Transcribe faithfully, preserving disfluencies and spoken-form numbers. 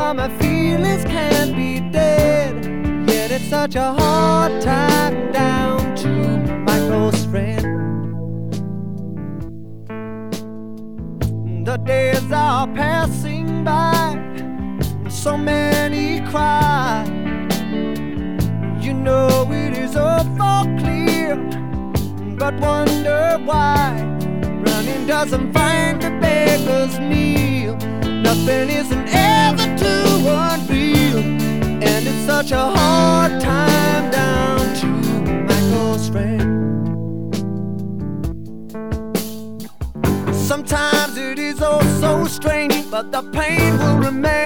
how my feelings can be dead. Yet it's such a hard time down to my close friend. The days are passing by, so many cry. You know it is all for clear, but wonder why running doesn't find the beggar's meal. Nothing isn't ever too unreal, and it's such a hard time down to my close friend. Sometimes it is all so strange, but the pain will remain.